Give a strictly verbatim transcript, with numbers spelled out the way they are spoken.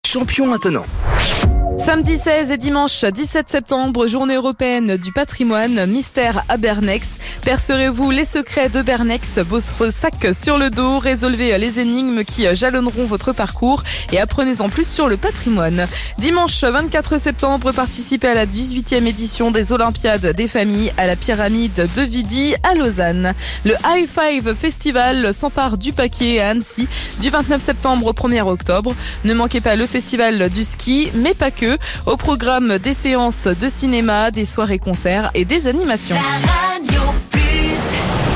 Champion maintenant. Samedi seize et dimanche dix-sept septembre, journée européenne du patrimoine, mystère à Bernex. Percerez-vous les secrets de Bernex, votre sac sur le dos, résolvez les énigmes qui jalonneront votre parcours et apprenez-en plus sur le patrimoine. Dimanche vingt-quatre septembre, participez à la dix-huitième édition des Olympiades des familles à la pyramide de Vidi à Lausanne. Le High Five Festival s'empare du Paquier à Annecy du vingt-neuf septembre au premier octobre. Ne manquez pas le festival du ski, mais pas que. Au programme des séances de cinéma, des soirées concerts et des animations.